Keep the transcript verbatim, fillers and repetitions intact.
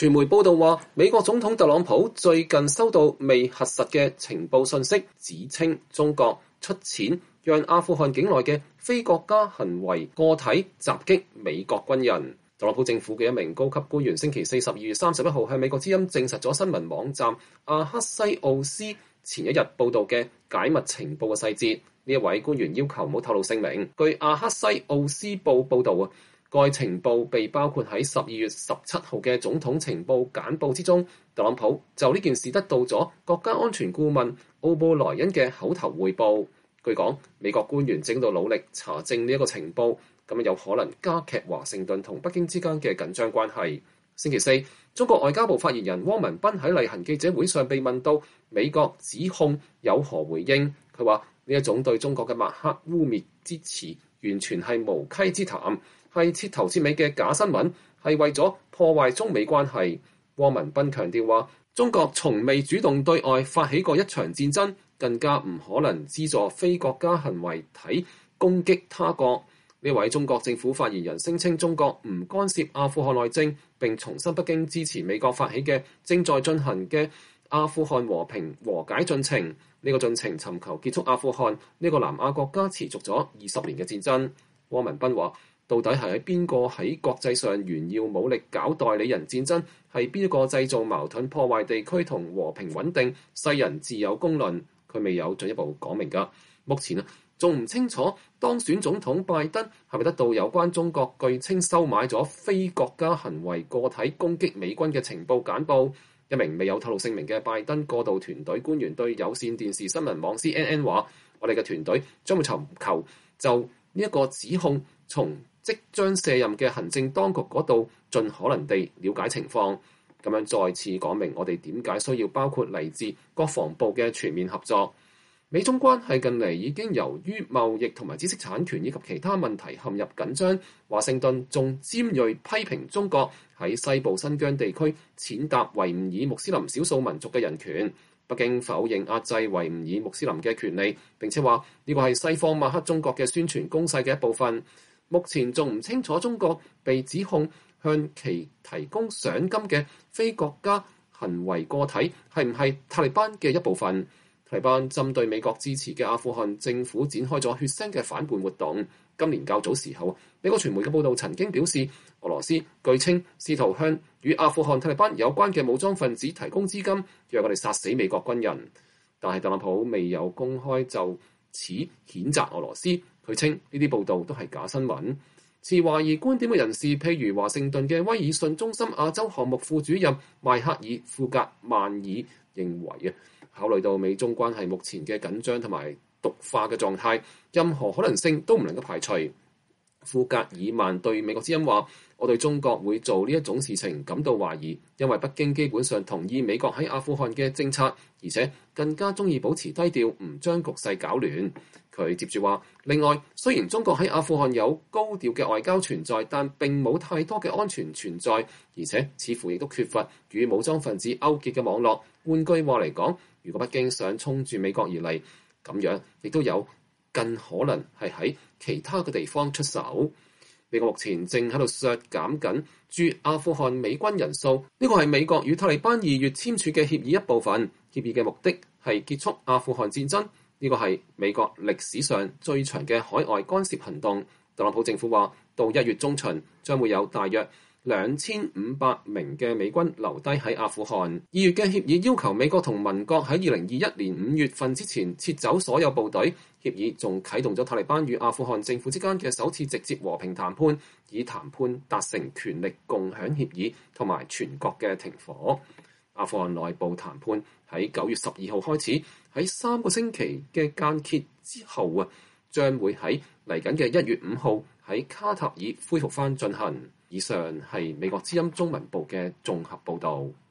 傳媒報道話，美國總統特朗普最近收到未核實嘅情報信息，指稱中國出錢讓阿富汗境內嘅非國家行為個體襲擊美國軍人。特朗普政府嘅一名高級官員星期四十二月三十一號向美國之音證實咗新聞網站阿克西奧斯前一日報道嘅解密情報嘅細節。呢一位官員要求唔好透露姓名。據阿克西奧斯報報導啊，該情報被包括喺十二月十七號嘅總統情報簡報之中。特朗普就呢件事得到咗國家安全顧問奧布萊恩嘅口頭匯報。據講，美國官員正喺度努力查證呢一個情報，咁有可能加劇華盛頓同北京之間嘅緊張關係。星期四，中國外交部發言人汪文斌喺例行記者會上被問到美國指控有何回應，佢話呢一種對中國嘅抹黑污蔑之詞完全係無稽之談，係徹頭徹尾嘅假新聞，係為咗破壞中美關係。汪文斌強調話，中國從未主動對外發起過一場戰爭，更加唔可能資助非國家行為體攻擊他國。呢位中國政府發言人聲稱中國唔干涉阿富汗內政，並重申北京支持美國發起嘅正在進行嘅阿富汗和平和解進程。呢、這個進程尋求結束阿富汗呢、這個南亞國家持續咗二十年嘅戰爭。汪文斌話，到底係喺邊個喺國際上炫耀武力搞代理人戰爭？係邊一個製造矛盾破壞地區同和，和平穩定？世人自有公論。佢未有進一步講明㗎。目前啊，仲唔清楚當選總統拜登係咪得到有關中國據稱收買咗非國家行為個體攻擊美軍嘅情報簡報。一名未有透露姓名嘅拜登過渡團隊官員對有線電視新聞網 C N N 話，我哋嘅團隊將會尋求就呢一個指控從即將卸任嘅行政當局嗰度盡可能地了解情況，咁樣再次講明我哋點解需要包括嚟自國防部嘅全面合作。美中關係近嚟已經由於貿易同埋知識產權以及其他問題陷入緊張。華盛頓仲尖鋭批評中國喺西部新疆地區踐踏維吾爾穆斯林少數民族嘅人權。北京否認壓制維吾爾穆斯林嘅權利，並且話呢個係西方抹黑中國嘅宣傳攻勢嘅一部分。目前仲唔清楚中國被指控向其提供賞金嘅非國家行為個體係唔係塔利班嘅一部分。塔利班針對美國支持嘅阿富汗政府展開咗血腥嘅反叛活動。今年較早時候，美國傳媒嘅報道曾經表示，俄羅斯據稱試圖向與阿富汗塔利班有關嘅武裝分子提供資金，讓我哋殺死美國軍人。但係特朗普未有公開就此譴責俄羅斯，佢稱呢啲報道都係假新聞。持懷疑觀點嘅人士，譬如華盛頓嘅威爾遜中心亞洲項目副主任邁克爾·庫格曼爾認為啊，考慮到美中關係目前嘅緊張同埋毒化嘅狀態，任何可能性都唔能夠排除。庫格爾曼對美國之音話，我對中國會做呢一種事情感到懷疑，因為北京基本上同意美國喺阿富汗嘅政策，而且更加中意保持低調，唔將局勢搞亂。佢接住話，另外，雖然中國喺阿富汗有高調嘅外交存在，但並冇太多嘅安全存在，而且似乎亦都缺乏與武裝分子勾結嘅網絡。換句話嚟講，如果北京想衝住美國而嚟，咁樣亦都有更可能係喺其他嘅地方出手。美國目前正喺度削減緊駐阿富汗美軍人數，呢個係美國與塔利班二月簽署嘅協議一部分。協議嘅目的係結束阿富汗戰爭，呢個係美國歷史上最長嘅海外干涉行動。特朗普政府話，到一月中旬將會有大約兩千五百名嘅美軍留低喺阿富汗。二月嘅協議要求美國同盟國喺二零二一年五月份之前撤走所有部隊。協議仲啟動咗塔利班與阿富汗政府之間嘅首次直接和平談判，以談判達成權力共享協議同埋全國嘅停火。阿富汗內部談判喺九月十二號開始，喺三個星期嘅間歇之後啊，將會喺嚟緊嘅一月五號喺卡塔爾恢復翻進行。以上係美國之音中文部嘅綜合報導。